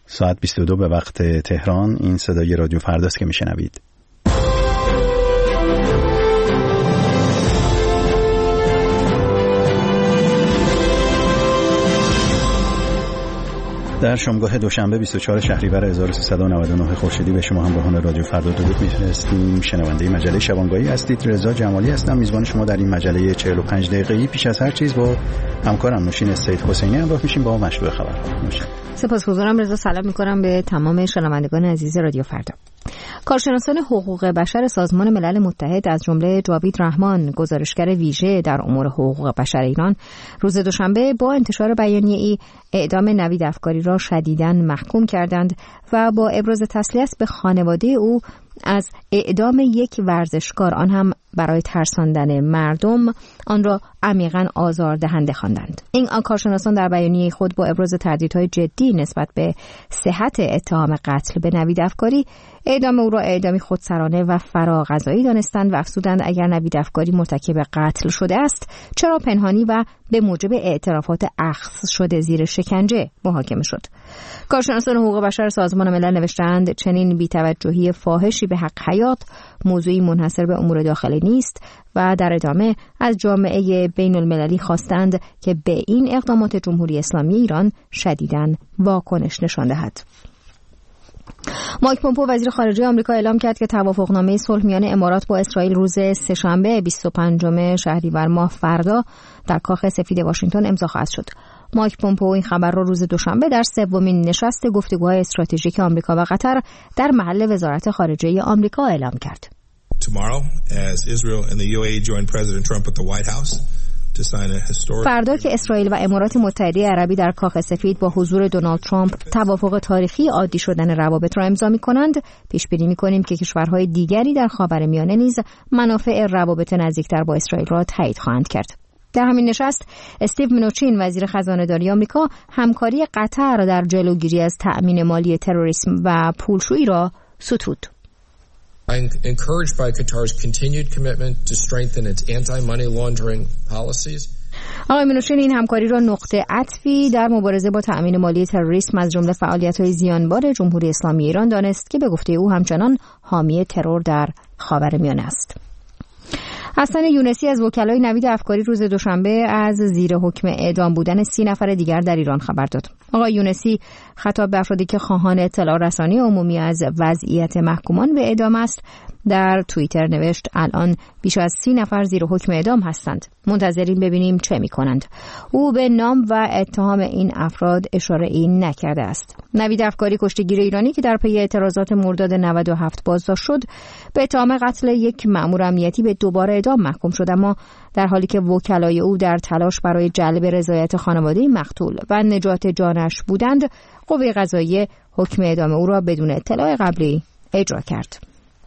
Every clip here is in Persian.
ساعت 22 به وقت تهران. این صدای رادیو فرداست که میشنوید. در شامگاه دوشنبه 24 شهریور 1399 خورشیدی به شما همراهان رادیو فردا درود می‌فرستیم. شنونده مجله شبانگاهی هستید. رضا جمالی هستم، میزبان شما در این مجله 45 دقیقه‌ای. پیش از هر چیز با همکارم نوشین سید حسینی همراه میشیم با مشروع خبرها. سپاسگزارم رضا. سلام می‌کنم به تمام شنوندگان عزیز رادیو فردا. کارشناسان حقوق بشر سازمان ملل متحد از جمله جاوید رحمان، گزارشگر ویژه در امور حقوق بشر ایران، روز دوشنبه با انتشار بیانیه‌ای اعدام نوید افکاری را شدیداً محکوم کردند و با ابراز تسلیت به خانواده او از اعدام یک ورزشکار، آن هم برای ترساندن مردم، آن را عمیقاً آزاردهنده خواندند. این کارشناسان در بیانیه خود با ابراز تردیدهای جدی نسبت به صحت اتهام قتل به نوید افکاری، اعدام او را اعدامی خودسرانه و فراغذایی دانستند و افزودند اگر نوید افکاری مرتکب قتل شده است، چرا پنهانی و به موجب اعترافات اخذ شده زیر شکنجه محاکمه شد. کارشناسان حقوق بشر سازمان ملل نوشتند چنین بی‌توجهی فاحشی به حق حیات موضوعی منحصر به امور داخلی نیست و در ادامه از جامعه بین المللی خواستند که به این اقدامات جمهوری اسلامی ایران شدیداً واکنش نشان دهد. مایک پومپئو وزیر خارجه آمریکا اعلام کرد که توافقنامه صلح میان امارات با اسرائیل روز سه‌شنبه 25 شهریور ماه فردا در کاخ سفید واشنگتن امضا خواهد شد. مایک پومپئو این خبر را روز دوشنبه در سومین نشست گفتگوهای استراتژیک آمریکا و قطر در محل وزارت خارجه آمریکا اعلام کرد. فردا که اسرائیل و امارات متحده عربی در کاخ سفید با حضور دونالد ترامپ توافق تاریخی عادی شدن روابط را امضا می‌کنند، پیش بینی می‌کنیم که کشورهای دیگری در خاورمیانه نیز منافع روابط نزدیکتر با اسرائیل را تایید خواهند کرد. در همین نشست استیو منوچین وزیر خزانه‌داری آمریکا همکاری قطر در جلوگیری از تأمین مالی تروریسم و پولشویی را ستود. I'm encouraged by Qatar's continued commitment to strengthen its anti-money laundering policies. آقای منوچین این همکاری را نقطه عطفی در مبارزه با تأمین مالی تروریسم از جمله فعالیت‌های زیانبار جمهوری اسلامی ایران دانست که به گفته او همچنان حامی ترور در خاورمیانه است. حسن یونسی از وکلای نوید افکاری روز دوشنبه از زیر حکم اعدام بودن 30 نفر دیگر در ایران خبر داد. آقای یونسی خطاب به افرادی که خواهان اطلاع رسانی عمومی از وضعیت محکومان به اعدام است در توییتر نوشت الان بیش از 30 نفر زیر حکم اعدام هستند. منتظریم ببینیم چه می‌کنند. او به نام و اتهام این افراد اشاره این نکرده است. نوید افکاری کشتیگیر ایرانی که در پی اعتراضات مرداد 97 بازداشت شد به اتهام قتل یک مأمور امنیتی به دوباره اعدام محکوم شد، اما در حالی که وکلای او در تلاش برای جلب رضایت خانواده مقتول و نجات جانش بودند، قوه قضاییه حکم اعدام او را بدون اطلاع قبلی اجرا کرد.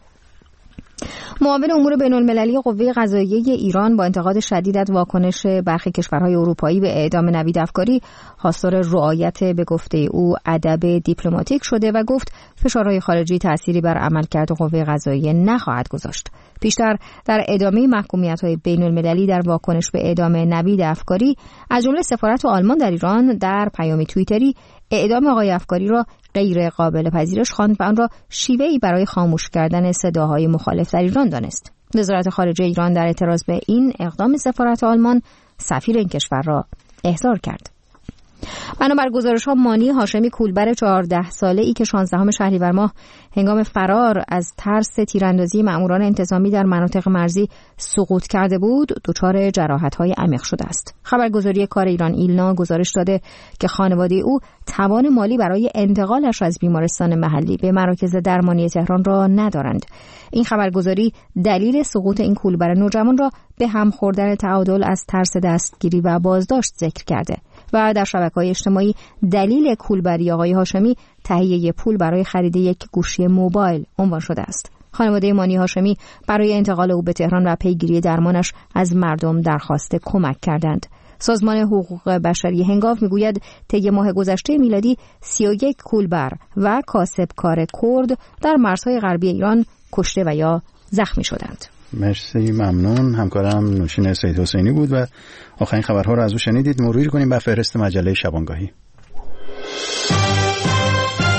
معاون امور بین‌المللی قوه قضاییه ایران با انتقاد شدید از واکنش برخی کشورهای اروپایی به اعدام نوید افکاری خواستار رعایت به گفته او ادب دیپلماتیک شده و گفت فشارهای خارجی تأثیری بر عملکرد قوه قضاییه نخواهد گذاشت. پیشتر در ادامه محکومیت‌های بین‌المللی در واکنش به اعدام نوید افکاری از جمله سفارت آلمان در ایران در پیامی توییتری اعدام آقای افکاری را غیر قابل پذیرش خواند و آن را شیوه‌ای برای خاموش کردن صداهای مخالف در ایران دانست. وزارت خارجه ایران در اعتراض به این اقدام سفارت آلمان سفیر این کشور را احضار کرد. بنابر گزارش‌ها مانی هاشمی کولبر 14 ساله‌ای که 16 شهریور ماه هنگام فرار از ترس تیراندازی مأموران انتظامی در مناطق مرزی سقوط کرده بود، دچار جراحت‌های عمیق شده است. خبرگزاری کار ایران ایلنا گزارش داده که خانواده او توان مالی برای انتقالش از بیمارستان محلی به مراکز درمانی تهران را ندارند. این خبرگزاری دلیل سقوط این کولبر نوجوان را به هم خوردن تعادل از ترس دستگیری و بازداشت ذکر کرده و در شبکه‌های اجتماعی دلیل کولبری آقای هاشمی تهیه پول برای خرید یک گوشی موبایل عنوان شده است. خانواده مانی هاشمی برای انتقال او به تهران و پیگیری درمانش از مردم درخواست کمک کردند. سازمان حقوق بشری هنگاو میگوید طی ماه گذشته میلادی 31 کولبر و کاسبکار کرد در مرزهای غربی ایران کشته و یا زخمی شدند. مرسی، ممنون. همکارم نوشین سید حسینی بود و آخرین خبرها رو از او شنیدید. مرور کنیم به فهرست مجله شبانگاهی.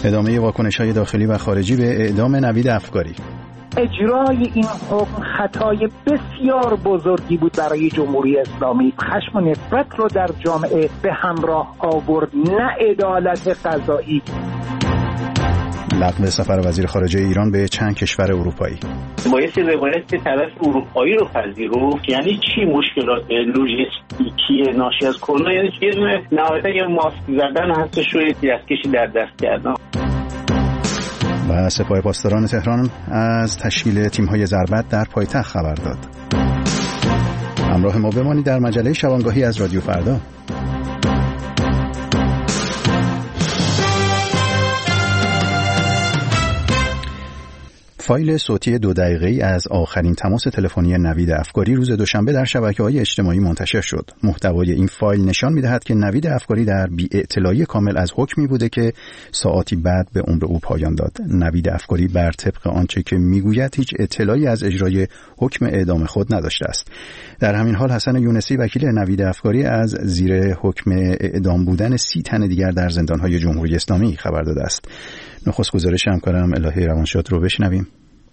ادامه واکنش‌های داخلی و خارجی به اعدام نوید افکاری. اجرای این حکم خطای بسیار بزرگی بود برای جمهوری اسلامی. خشم و نفرت رو در جامعه به همراه آورد، نه عدالت قضایی. لغو سفر وزیر خارجه ایران به چند کشور اروپایی. بایستی روایت طرف اروپایی رو پذیرفت. یعنی چی؟ مشکلات لوجستیکی ناشی از کرونا، یعنی یه دونه نهایتا یه ماسک زدن هستش و دستکشی در دست کردن. و سپاه پاسداران تهران از تشکیل تیم‌های ضربت در پایتخت خبر داد. همراه ما بمانید در مجله شبانگاهی از رادیو فردا. فایل صوتی 2 دقیقه‌ای از آخرین تماس تلفنی نوید افکاری روز دوشنبه در شبکه‌های اجتماعی منتشر شد. محتوای این فایل نشان می‌دهد که نوید افکاری در بی‌اطلاعی کامل از حکمی بوده که ساعاتی بعد به عمر او پایان داد. نوید افکاری بر طبق آنچه که میگوید هیچ اطلاعی از اجرای حکم اعدام خود نداشته است. در همین حال حسن یونسی وکیل نوید افکاری از زیر حکم اعدام بودن 30 تن دیگر در زندان‌های جمهوری اسلامی خبر داده است. نخست گزارش همکارم الهی روانشاد رو بشنویم.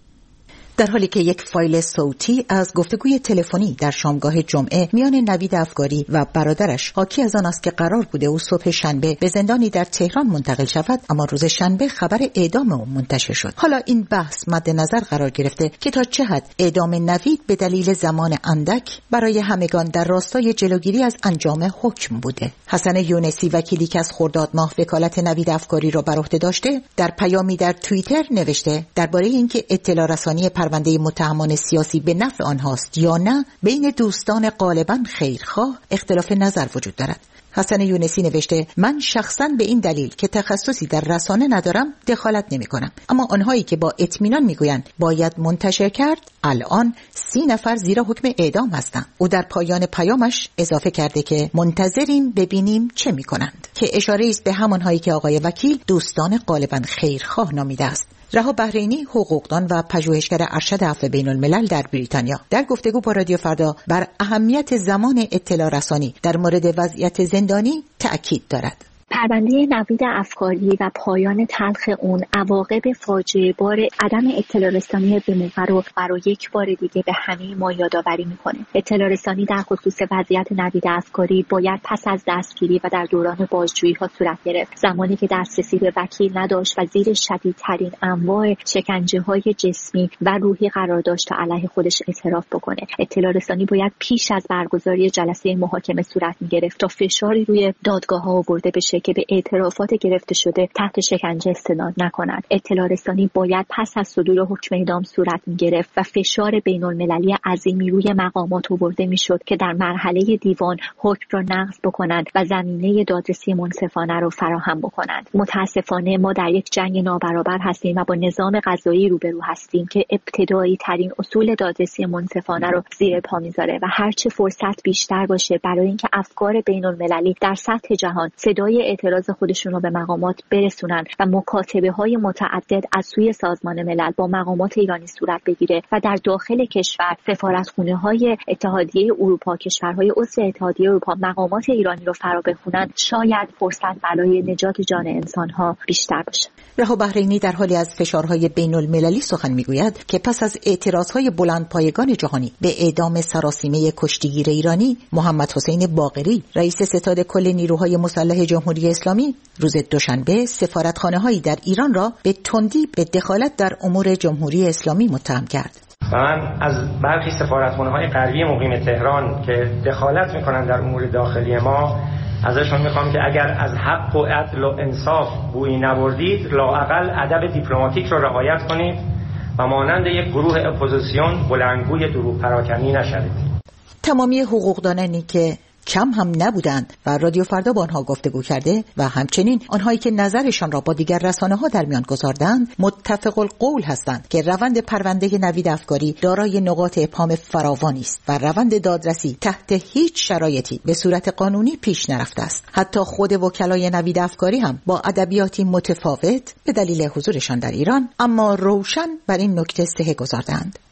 در حالی که یک فایل صوتی از گفتگوی تلفنی در شامگاه جمعه میان نوید افکاری و برادرش حاکی از آن است که قرار بوده او صبح شنبه به زندانی در تهران منتقل شود، اما روز شنبه خبر اعدام او منتشر شد. حالا این بحث مد نظر قرار گرفته که تا چه حد اعدام نوید به دلیل زمان اندک برای همگان در راستای جلوگیری از انجام حکم بوده. حسن یونسی وکیلی که از خرداد ماه وکالت نوید افکاری را بر عهده داشته، در پیامی در توییتر نوشته درباره اینکه اطلاع رسانی پرونده متهمان سیاسی به نفع آنهاست یا نه بین دوستان غالباً خیرخواه اختلاف نظر وجود دارد. حسن یونسی نوشته من شخصاً به این دلیل که تخصصی در رسانه ندارم دخالت نمی کنم، اما آنهایی که با اطمینان میگویند باید منتشر کرد الان 30 نفر زیر حکم اعدام هستند. او در پایان پیامش اضافه کرده که منتظریم ببینیم چه میکنند، که اشاره است به همانهایی که آقای وکیل دوستان غالباً خیرخواه نامیده است. رها بحرینی، حقوقدان و پژوهشگر ارشد عفو بین الملل در بریتانیا، در گفتگو با رادیو فردا بر اهمیت زمان اطلاع رسانی در مورد وضعیت زندانی تأکید دارد. پرونده نوید افکاری و پایان تلخ اون عواقب فاجعه بار عدم اطلاع رسانی به موقع رو برای یک بار دیگه به همه ما یادآوری میکنه. اطلاع رسانی در خصوص وضعیت نوید افکاری باید پس از دستگیری و در دوران بازجویی ها صورت گرفت، زمانی که دسترسی به وکیل نداشت و زیر شدیدترین انواع شکنجه های جسمی و روحی قرار داشت تا علیه خودش اعتراف بکنه. اطلاع رسانی باید پیش از برگزاری جلسه محاکمه صورت میگرفت تا فشاری روی دادگاه ها آورده بشه که به اعترافات گرفته شده تحت شکنجه استناد نکنند. اطلاع رسانی باید پس از صدور حکم اعدام صورت می‌گرفت و فشار بین‌المللی عظیمی روی مقامات آورده می‌شد که در مرحله دیوان حکم را نقض بکنند و زمینه دادرسی منصفانه را فراهم بکنند. متاسفانه ما در یک جنگ نابرابر هستیم و با نظام قضایی روبرو هستیم که ابتدایی ترین اصول دادرسی منصفانه را زیر پا می‌ذاره و هرچه فرصت بیشتر باشه برای اینکه افکار بین‌المللی در سطح جهان صدای اعتراض خودشون رو به مقامات برسونن و مکاتبه‌های متعدد از سوی سازمان ملل با مقامات ایرانی صورت بگیره و در داخل کشور سفارتخونه‌های اتحادیه اروپا، کشورهای عضو اتحادیه اروپا مقامات ایرانی رو فرا بخونن، شاید فرصت برای نجات جان انسان‌ها بیشتر باشه. رها بحرینی در حالی از فشارهای بین‌المللی سخن میگوید که پس از اعتراضهای بلندپایگان جهانی به اعدام سراسیمه کشتیگیر ایرانی محمد حسین باقری، رئیس ستاد کل نیروهای مسلح جمهوری اسلامی، روز دوشنبه سفارتخانه‌هایی در ایران را به تندی به دخالت در امور جمهوری اسلامی متهم کرد. من از برخی سفارتخانه‌های غربی مقیم تهران که دخالت می‌کنند در امور داخلی ما ازشون میخوام که اگر از حق و عدل و انصاف بویی نبردید لااقل ادب دیپلماتیک رو رعایت کنید و مانند یک گروه اپوزیسیون بلندگوی دروغ پراکنی نشوید. تمامی حقوقدانانی که کم هم نبودند و رادیو فردا با آنها گفتگو کرده و همچنین آنهایی که نظرشان را با دیگر رسانه‌ها در میان گذاردند متفق القول هستند که روند پرونده نوید افکاری دارای نقاط ابهام فراوانی است و روند دادرسی تحت هیچ شرایطی به صورت قانونی پیش نرفته است. حتی خود وکلای نوید افکاری هم با ادبیاتی متفاوت به دلیل حضورشان در ایران اما روشن بر این نکته صحه گذاردند.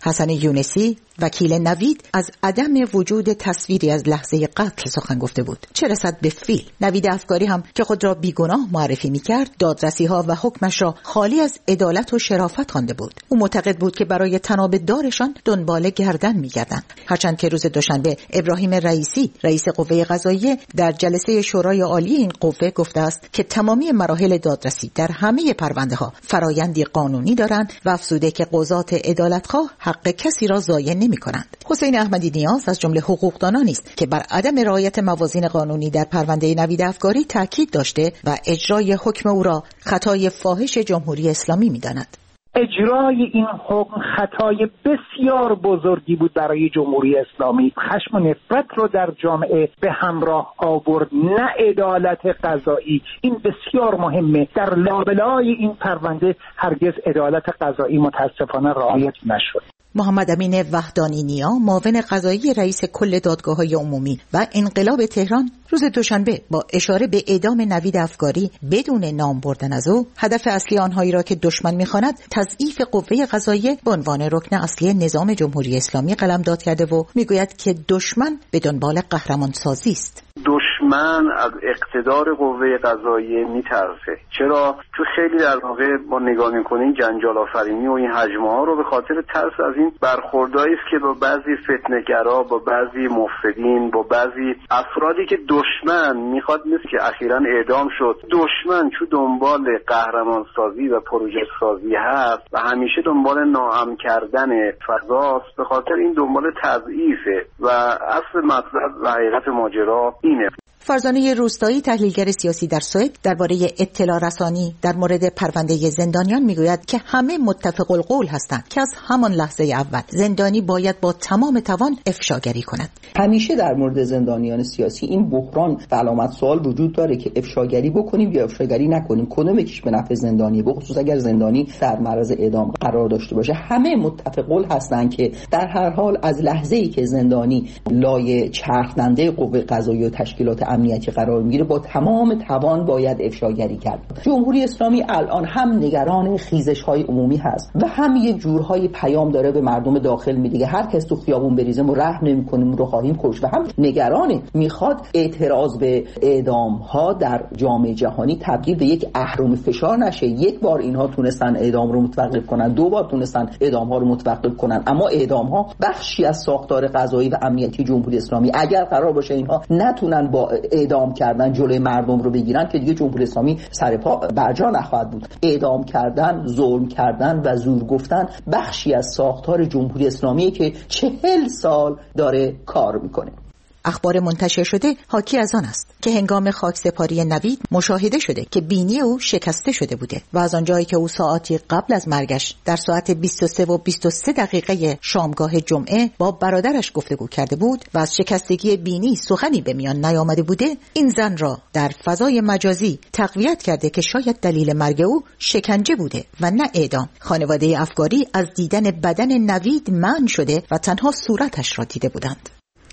حسن یونسی وکیل نوید از عدم وجود تصویری از لحظه قتل سخن گفته بود، چه رسد به فیلم. نوید افکاری هم که خود را بیگناه معرفی می‌کرد، دادرسی‌ها و حکمش را خالی از عدالت و شرافت خوانده بود. او معتقد بود که برای تناب دارشان دنبال گردن می‌گردند. هرچند که روز دوشنبه ابراهیم رئیسی رئیس قوه قضاییه در جلسه شورای عالی این قوه گفته است که تمامی مراحل دادرسی در همه پرونده‌ها فرایندی قانونی دارند و افزوده که قضات عدالتخواه حق کسی را ضایع نمی‌کنند. حسین احمدی نیاز از جمله حقوقدانانی است که بر عدم رعایت موازین قانونی در پرونده نوید افکاری تاکید داشته و اجرای حکم او را خطای فاحش جمهوری اسلامی می‌داند. اجرای این حکم خطای بسیار بزرگی بود برای جمهوری اسلامی. خشم و نفرت رو در جامعه به همراه آورد، نه عدالت قضایی. این بسیار مهمه. در لابلای این پرونده هرگز عدالت قضایی متاسفانه رعایت نشد. محمد امین وحدانی نیا، معاون قضایی رئیس کل دادگاه‌های عمومی و انقلاب تهران، روز دوشنبه با اشاره به اعدام نوید افکاری بدون نام بردن از او، هدف اصلی آنهایی را که دشمن می‌خواند تضعیف قوه قضاییه به عنوان رکن اصلی نظام جمهوری اسلامی قلمداد کرده و میگوید که دشمن به دنبال قهرمانسازی است. دشمن از اقتدار قوه قضاییه میترسه. چرا؟ چون خیلی در واقع ما نگاه میکنیم جنجال آفرینی و این هجمه ها رو به خاطر ترس از این برخوردایی است که با بعضی فتنه‌گرا، با بعضی مفسدین، با بعضی افرادی که دشمن میخواد، مثل که اخیراً اعدام شد، دشمن چون دنبال قهرمان سازی و پروژه سازی هست و همیشه دنبال ناامن کردن فضاست، به خاطر این دنبال تضعیفه و اصل مطلب و حقیقت ماجرا اینه. فرزانه روستایی، تحلیلگر سیاسی در سوئد، درباره اطلاع رسانی در مورد پرونده زندانیان میگوید که همه متفق القول هستند که از همان لحظه اول زندانی باید با تمام توان افشاگری کند. همیشه در مورد زندانیان سیاسی این بحران و علامت سوال وجود داره که افشاگری بکنیم یا افشاگری نکنیم، کدوم یکیش به نفع زندانی، به خصوص اگر زندانی در معرض اعدام قرار داشته باشه. همه متفق القول هستند که در هر حال از لحظه‌ای که زندانی لای چرخنده قوه قضاییه و تشکیلات امنیتی قرار میگیره با تمام توان باید افشاگری کرد. جمهوری اسلامی الان هم نگران خیزش‌های عمومی هست و هم یه جورهای پیام داره به مردم داخل میده، هر کس تو خیابون بریزه ما رحم نمی‌کنیم، رو خواهیم کشت، و هم نگرانه میخواد اعتراض به اعدام‌ها در جامعه جهانی تبدیل به یک اهرم فشار نشه. یک بار اینها تونستن اعدام رو متوقف کنن، دو بار تونستن اعدام‌ها رو متوقف کنن، اما اعدام‌ها بخشی از ساختار قضایی و امنیتی جمهوری اسلامی. اگر قرار باشه اینها نتونن با اعدام کردن جلوی مردم رو بگیرن که دیگه جمهوری اسلامی سر پا برجا نخواهد بود. اعدام کردن، ظلم کردن و زور گفتن بخشی از ساختار جمهوری اسلامی که 40 سال داره کار میکنه. اخبار منتشر شده حاکی از آن است که هنگام خاکسپاری نوید مشاهده شده که بینی او شکسته شده بوده و از آنجایی که او ساعتی قبل از مرگش در ساعت 23 و 23 دقیقه شامگاه جمعه با برادرش گفتگو کرده بود و از شکستگی بینی سخنی به میان نیامده بوده، این زن را در فضای مجازی تقویت کرده که شاید دلیل مرگ او شکنجه بوده و نه اعدام. خانواده افکاری از دیدن بدن نوید منع شده و تنها صورتش را دیده بودند.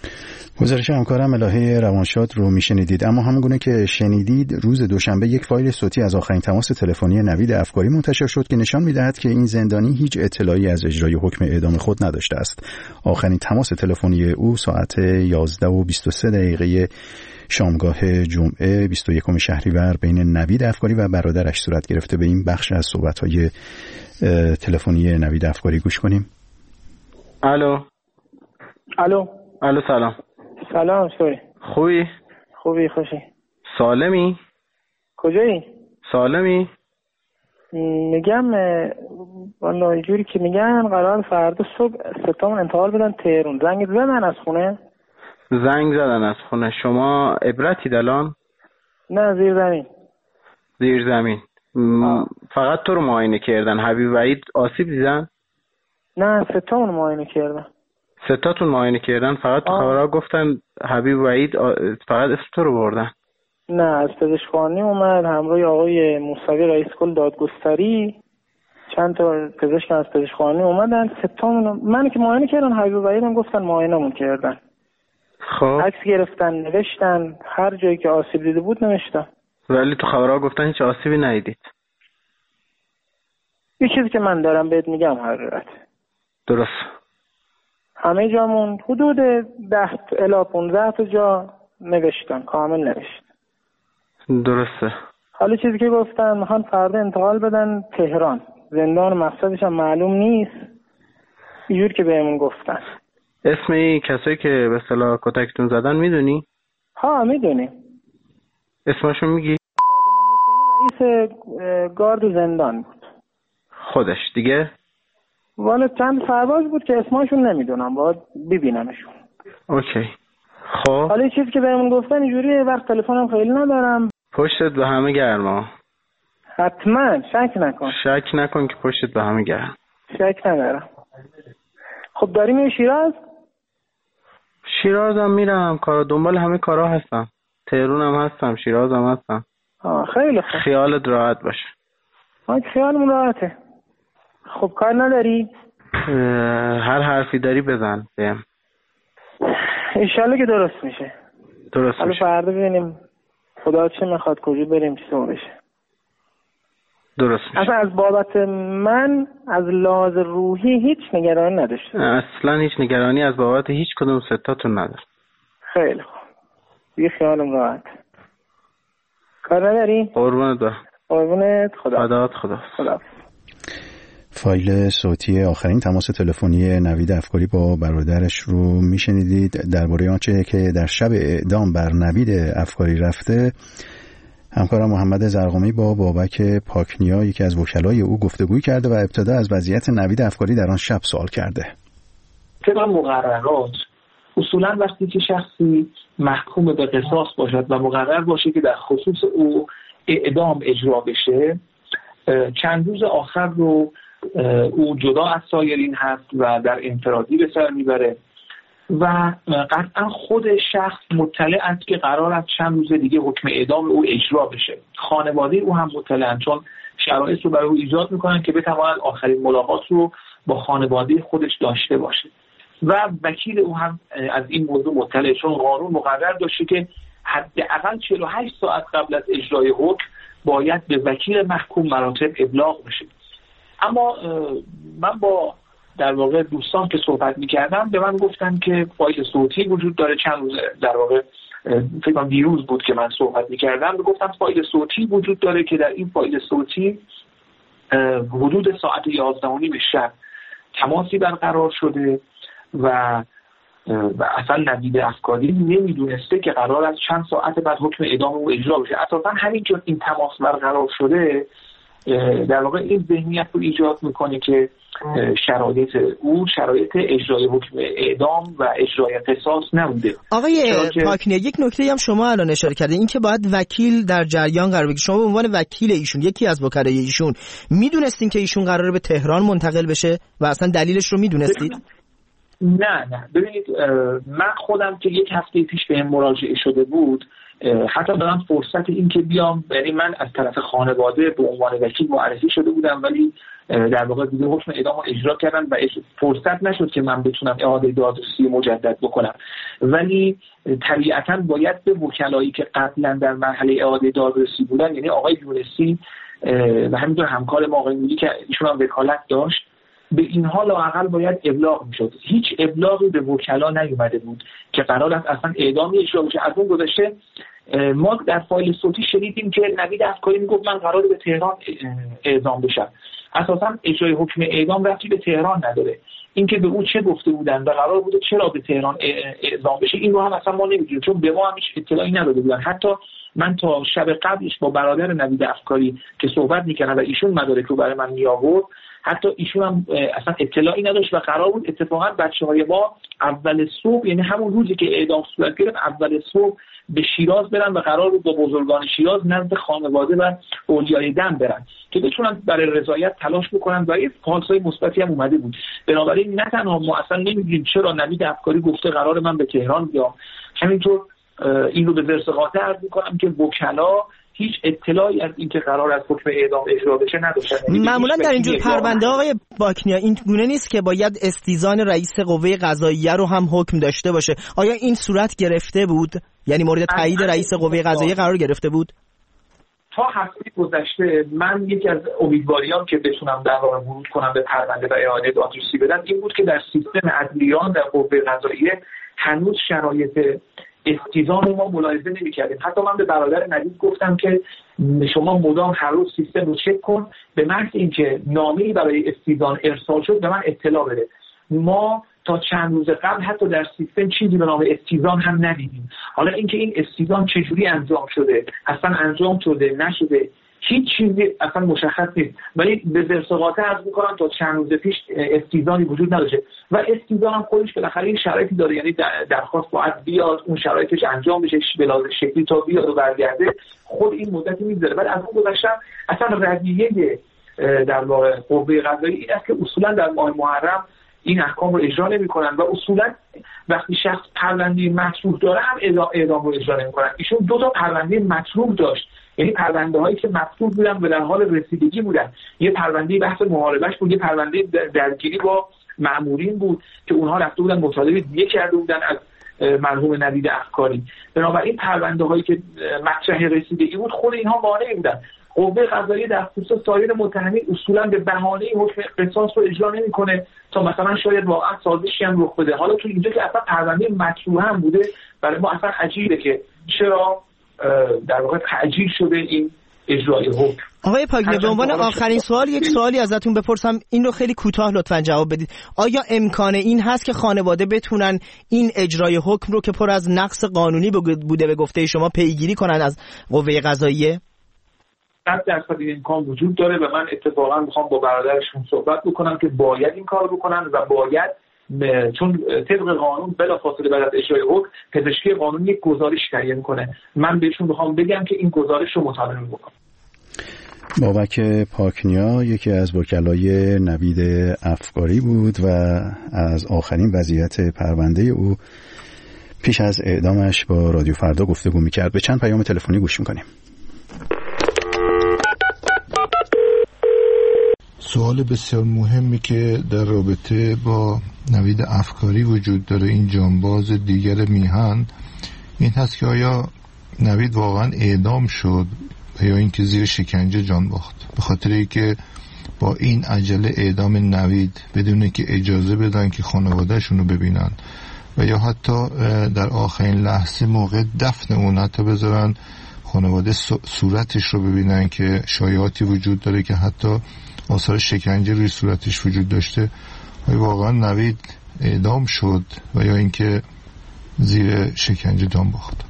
گزارش همکارم الهه روانشاد رو میشنیدید. اما همونگونه که شنیدید، روز دوشنبه یک فایل صوتی از آخرین تماس تلفنی نوید افکاری منتشر شد که نشان میدهد که این زندانی هیچ اطلاعی از اجرای حکم اعدام خود نداشته است. آخرین تماس تلفنی او ساعت 11 و 23 دقیقه شامگاه جمعه 21 شهریور بین نوید افکاری و برادرش صورت گرفته. به این بخش از صحبت‌های تلفنی نوید افکاری گوش کنیم. الو سلام. سلام، خوبی؟ خوبی، خوشی. سالمی؟ کجایی؟ سالمی؟ میگم والله اینجوری که میگن قرار فردا صبح ستامون انتقال بدن تهران. زنگ زدن از خونه؟ زنگ زدن از خونه. شما عبرتید الان؟ نه، زیر زمین. فقط تو رو معاینه کردن. حبیب وحید آسیب دیدن؟ نه، ستامون معاینه کردن. ستاتون معاینه کردن؟ فقط تو خبرها گفتن حبیب وحید فقط اسم تو رو بردن. نه، از پزشکخانه اومد همراه آقای موسوی رئیس کل دادگستری، چند تا پزشک از پزشکخانه اومدن. ستامون من که معاینه کردن، حبیب وحید هم گفتن معاینمون کردن. خب عکس گرفتن، نوشتن، هر جایی که آسیب دیده بود نوشتن. ولی تو خبرها گفتن هیچ آسیبی ندیدید. یه چیزی که من دارم بهت میگم حقیقت. درست. همه جامون حدود 10 الی 15 تا جا نوشتن، کامل نوشت. درسته. حالا چیزی که گفتن میخوان فردا انتقال بدن تهران، زندان مقصدش هم معلوم نیست، اینجور که بهمون گفتن. اسم این کسایی که به اصطلاح کتکتون زدن میدونی؟ ها میدونیم. اسمشو میگی؟ رئیس گارد زندان بود. خودش دیگه؟ والا چند سرباز بود که اسمشون نمیدونم، باید ببینمشون. اوکی. خب حالا چیزی که بهمون گفتن اینجوریه، وقت تلفنم خیلی ندارم. پشتت به همه گرما. حتما شک نکن. شک نکن که پشتت به همه گرم. شک ندارم. خب داری میری شیراز؟ شیراز هم میرم، کارا دنبال همه کارا هستم. تهران هم هستم، شیراز هم هستم. خیلی خوب. خیالت راحت باشه. خیالمون راحته. خب کار نداری؟ هر حرفی داری بزن بهم. انشالله که درست میشه. درست حالا میشه. فردا ببینیم خدا چه میخواد، کجا بریم، چه بشه. درست میشه. اصلا از بابت من از لحاظ روحی هیچ نگرانی نداشت. اصلا هیچ نگرانی از بابت هیچ کدوم ستاتون نداشت. خیلی خوب. دیگه خیالم راحت. کار نداری؟ قربونت برم. قربونت. خدا. فایل صوتی آخرین تماس تلفنی نوید افکاری با برادرش رو میشنیدید درباره آنچه که در شب اعدام بر نوید افکاری رفته. همکارم محمد زرقامی با بابک پاکنیا یکی از وکلای او گفتگوی کرده و ابتدا از وضعیت نوید افکاری در آن شب سوال کرده. طبق مقررات اصولا وقتی که شخصی محکوم به قصاص باشد و مقرر باشه که در خصوص او اعدام اجرا بشه، چند روز آخر رو او جدا از سایرین هست و در انفرادی به سر میبره و قطعا خود شخص مطلع است که قرار است چند روز دیگه حکم اعدام او اجرا بشه. خانواده او هم مطلعن، چون شرایط رو برای او ایجاد میکنن که بتواند آخرین ملاقات رو با خانواده خودش داشته باشه و وکیل او هم از این موضوع مطلع، چون قانون مقرر داشته که حداقل 48 ساعت قبل از اجرای حکم باید به وکیل محکوم مراتب ابلاغ بشه. اما من با در واقع دوستان که صحبت می‌کردم به من گفتن که فایل صوتی وجود داره. چند روز در واقع فکر کنم دیروز بود که من صحبت می‌کردم، گفتم فایل صوتی وجود داره که در این فایل صوتی حدود ساعت 11:30 شب تماسی برقرار شده و اصلا نوید افکاری نمیدونسته که قرار است چند ساعت بعد حکم اعدام او اجرا بشه. اساسا همین چون این تماس برقرار شده در واقع این ذهنیت رو ایجاد میکنه که شرایط اجرای حکم اعدام و اجرای قصاص نبوده. آقای پاکنیا، یک نکته هم شما الان اشاره کردید، این که باید وکیل در جریان قرار بگیره. شما به عنوان وکیل ایشون، یکی از وکلای ایشون، میدونستین که ایشون قراره به تهران منتقل بشه و اصلا دلیلش رو میدونستید؟ نه ببینید، من خودم که یک هفته پیش بهم مراجعه شده بود، حتی دارم فرصت این که بیام، یعنی من از طرف خانواده به عنوان وکیل معرفی شده بودم ولی در واقع دیگه حکم اعدام رو اجرا کردن و فرصت نشد که من بتونم اعاده دادرسی مجدد بکنم. ولی طبیعتاً باید به وکلایی که قبلا در مرحله اعاده دادرسی بودن، یعنی آقای یونسی و همینطور همکار ما آقای مولی که ایشون هم وکالت داشت، به اینها لااقل باید ابلاغ میشد. هیچ ابلاغی به وکلا نیومده بود که قرار است اصلا اعدامی اجرا بشه. از اون گذشته ما در فایل صوتی شنیدیم که نوید افکاری میگفت من قراره به تهران اعدام بشم. اساسا اجرای حکم اعدام ربطی به تهران نداره. اینکه به او چه گفته بودن و قرار بوده چرا به تهران اعدام بشه این رو هم اصلا ما نمیدونیم، چون به ما هم هیچ اطلاعی نداده بودن. حتی من تا شب قبلش با برادر نوید افکاری که صحبت می‌کردم و ایشون مدارک رو برای من می‌آورد، حتی ایشون هم اصلا اطلاعی نداشت و قرار بود اتفاقا بچه‌های ما اول صبح، یعنی همون روزی که اعدام صورت گرفت، اول صبح به شیراز برن و قرار بود با بزرگان شیراز نزد خانواده و اولیای دم برن که بتونن برای رضایت تلاش بکنن و یه پاسخ مثبتی هم اومده بود. بنابراین نه تنها ما اصلا نمی‌دونیم چرا نوید افکاری گفته قرار من به تهران بیام، همینطور این رو به ذرس قاطع عرض می‌کنم که وکلا هیچ اطلاعی از اینکه قرار است حکم اعدام اجرا بشه نداشتن. معمولا در اینجور پرونده آقای پاکنیا این گونه نیست که باید استیزان رئیس قوه قضاییه رو هم حکم داشته باشه. آیا این صورت گرفته بود؟ یعنی مورد تایید رئیس قوه قضاییه قرار گرفته بود؟ تا هفته گذشته من یکی از امیدواریام که بتونم در واقع ورود کنم به پرونده و اعاده دادرسی بدم این بود که در سیستم عدلیان در قوه قضاییه هنوز شرایط استیزان ما ملاحظه نمی‌کردیم. حتی من به برادر ندید گفتم که شما مدام هر روز سیستم رو چک کن، به محض اینکه نامه‌ای برای استیزان ارسال شد به من اطلاع بده. ما تا چند روز قبل حتی در سیستم چیزی به نام استیزان هم ندیدیم. حالا اینکه این استیزان چجوری انجام شده، اصلا انجام شده نشده، هیچ چیزی اصلا مشخص نیست. ولی به ذرسقاطه عرض می‌کنم تا چند روز پیش استیزانی وجود نداشته و استیزان هم خودش بالاخره این شرایطی داره، یعنی درخواست باید بیاد اون شرایطش انجام بشه به لحاظ شکلی تا بیاد و برگرده، خود این مدتی می‌گذره. ولی از اون گذشته اصلا رویه در واقع قوه قضاییه این است که اصولا در ماه محرم این احکام رو اجرا نمی‌کنن و اصولا وقتی شخص پرونده مطروح داره هم اعدام رو اجرا نمی‌کنن. ایشون 2 تا پرونده مطروح داشت، یعنی پرونده هایی که مطروح بودن و در حال رسیدگی بودن. یه پرونده بحث محاربش بود، یه پرونده درگیری با مأمورین بود که اونها رفته بودن مطالبه دیگه کرده بودن از مرحوم نوید افکاری. بنابراین پرونده هایی که مطرح رسیدگی بود خود اینها مانع بودن. قوه قضاییه در خصوص سایر متهمین اصولا به بهانه حکم قصاص رو اجرا نمی‌کنه تا مثلا شاید واقعا سازشی هم رخ بده. حالا تو اینجا که اصلا پرونده مطروح هم بوده، برای ما اصلا عجیبه که چرا در واقع تعجیل شده این اجرای حکم. آقای پاگنه، به عنوان آخرین سوال یک سوالی ازتون بپرسم، این رو خیلی کوتاه لطفاً جواب بدید. آیا امکان این هست که خانواده بتونن این اجرای حکم رو که پر از نقص قانونی بوده به گفته شما پیگیری کنن از قوه قضاییه؟ 100% این امکان وجود داره و من اتفاقا میخوام با برادرشون صحبت بکنم که باید این کار بکنن و باید، چون طبق قانون بلافاصله بعد از اجرای حکم پزشکی قانون یک گزارش تهیه میکنه. من بهشون میخوام بگم که این گزارش رو مطالعه بکنن. بابک پاکنیا یکی از وکلای نوید افکاری بود و از آخرین وضعیت پرونده او پیش از اعدامش با رادیو فردا گفتگو میکرد. به چند پیام تلفنی گوش میکنیم. سوال بسیار مهمی که در رابطه با نوید افکاری وجود داره، این جانباز دیگر میهن، این هست که آیا نوید واقعا اعدام شد یا اینکه زیر شکنجه جان باخت؟ به خاطر اینکه با این عجله اعدام نوید بدون که اجازه بدن که خانواده‌شون رو ببینن و یا حتی در آخرین لحظه موقع دفن اون حتی بذارن خانواده صورتش رو ببینن که شایعاتی وجود داره که حتی آثار شکنجه روی صورتش وجود داشته. آیا واقعا نوید اعدام شد و یا اینکه زیر شکنجه جان باخت؟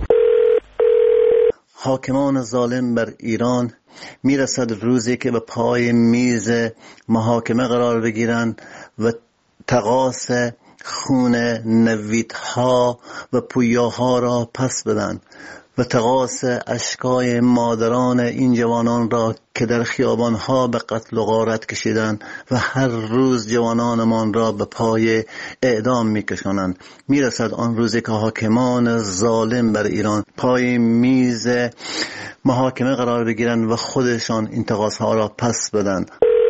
حاکمان ظالم بر ایران میرسد روزی که به پای میز محاکمه قرار بگیرن و تقاص خون نویدها و پویاها را پس بدن و تقاص اشکای مادران این جوانان را که در خیابانها به قتل و غارت کشیدند و هر روز جوانانمان را به پای اعدام میکشانند. میرسد آن روزی که حاکمان ظالم بر ایران پای میز محاکمه قرار بگیرند و خودشان این تقاصها را پس بدن.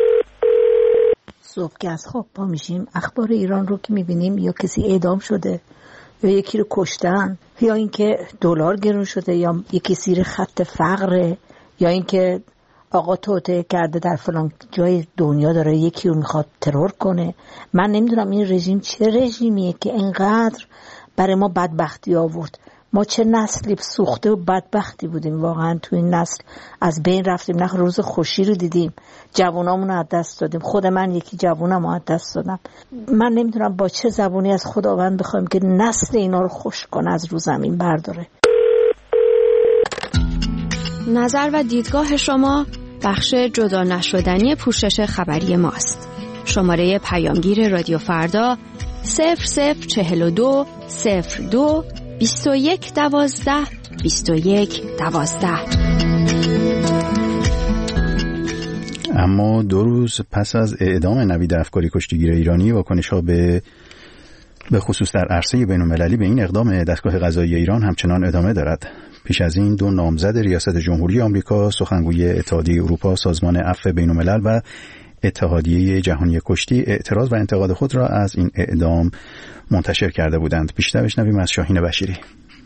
صبح که از خواب پا میشیم اخبار ایران رو که میبینیم یا کسی اعدام شده یا یکی رو کشتن یا اینکه دلار گرون شده یا یکی زیر خط فقره یا اینکه آقا توطئه کرده در فلان جای دنیا داره یکی رو میخواد ترور کنه. من نمیدونم این رژیم چه رژیمیه که اینقدر برای ما بدبختی آورد. ما چه نسلی سوخته و بدبختی بودیم واقعا تو این نسل، از بین رفتیم، نه روز خوشی رو دیدیم، جوانامون رو از دست دادیم. خود من یکی جوانم رو از دست دادم. من نمیدونم با چه زبونی از خداوند بخوایم که نسل اینا رو خوش کنه، از رو زمین برداره. نظر و دیدگاه شما بخش جدا نشدنی پوشش خبری ماست. شماره پیامگیر رادیو فردا 0042 02 21 12 21 12. اما 2 روز پس از اعدام نوید افکاری کشتیگیر ایرانی، واکنش‌ها به خصوص در عرصه بین‌المللی به این اقدام دستگاه قضایی ایران همچنان ادامه دارد. پیش از این 2 نامزد ریاست جمهوری آمریکا، سخنگوی اتحادیه اروپا، سازمان عفو بین‌الملل و اتحادیه جهانی کشتی اعتراض و انتقاد خود را از این اعدام منتشر کرده بودند. بیشتر بشنویم از شاهین بشیری.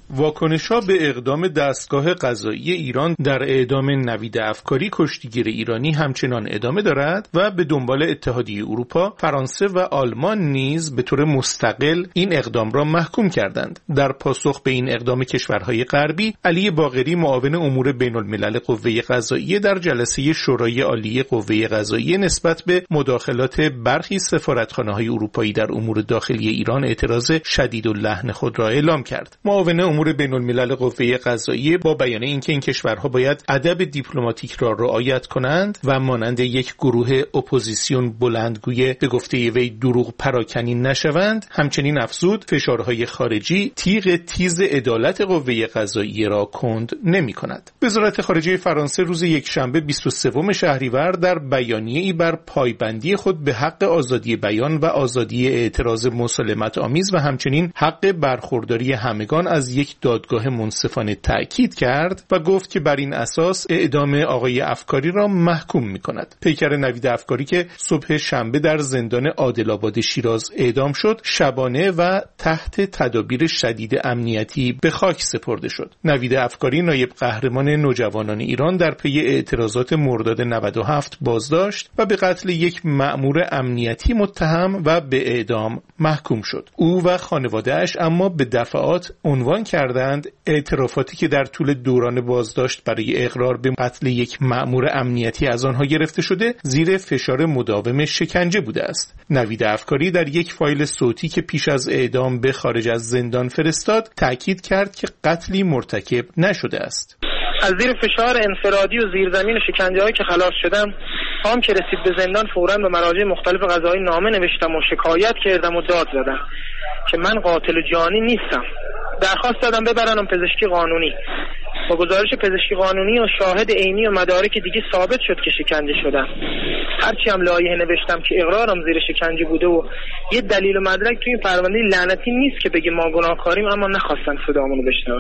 واکنش‌ها به اقدام دستگاه قضایی ایران در اعدام نوید افکاری کشتیگیر ایرانی همچنان ادامه دارد و به دنبال اتحادیه اروپا، فرانسه و آلمان نیز به طور مستقل این اقدام را محکوم کردند. در پاسخ به این اقدام کشورهای غربی، علی باقری معاون امور بین‌الملل قوه قضاییه در جلسه شورای عالی قوه قضاییه نسبت به مداخلات برخی سفارتخانه‌های اروپایی در امور داخلی ایران اعتراض شدیداللحن خود را اعلام کرد. معاون امور بین‌الملل قوه قضاییه با بیان اینکه این کشورها باید ادب دیپلماتیک را رعایت کنند و مانند یک گروه اپوزیسیون بلندگوی به گفته وی دروغ پراکنی نشوند، همچنین افزود فشارهای خارجی تیغ تیز عدالت قوه قضاییه را کند نمی‌کند. وزارت خارجه فرانسه روز یکشنبه 23 شهریور در بیانیه‌ای بر پایبندی خود به حق آزادی بیان و آزادی اعتراض مسالمت آمیز و همچنین حق برخورداری همگان از یک دادگاه منصفانه تأکید کرد و گفت که بر این اساس اعدام آقای افکاری را محکوم می‌کند. پیکر نوید افکاری که صبح شنبه در زندان عادل‌آباد شیراز اعدام شد، شبانه و تحت تدابیر شدید امنیتی به خاک سپرده شد. نوید افکاری نایب قهرمان نوجوانان ایران در پی اعتراضات مرداد 97 بازداشت و به قتل یک مأمور امنیتی متهم و به اعدام محکوم شد. او و خانواده‌اش اما به دفعات عنوان کردند اعترافاتی که در طول دوران بازداشت برای اقرار به قتل یک مأمور امنیتی از آنها گرفته شده زیر فشار مداوم شکنجه بوده است. نوید افکاری در یک فایل صوتی که پیش از اعدام به خارج از زندان فرستاد تأکید کرد که قتلی مرتکب نشده است. از زیر فشار انفرادی و زیرزمین شکنجه‌هایی که خلاص شدم، هم که رسید به زندان فوراً به مراجع مختلف قضایی نامه نوشتم و شکایت کردم و داد زدم که من قاتل جانی نیستم. درخواست دادم ببرنم پزشکی قانونی. با گزارش پزشکی قانونی و شاهد عینی و مدارک دیگه ثابت شد که شکنجه شدم. هرچی هم لایحه نوشتم که اقرارم زیر شکنجه بوده و یه دلیل و مدرک توی این پرونده لعنتی نیست که بگه ما گناهکاریم، اما نخواستن صدامونو بشنون.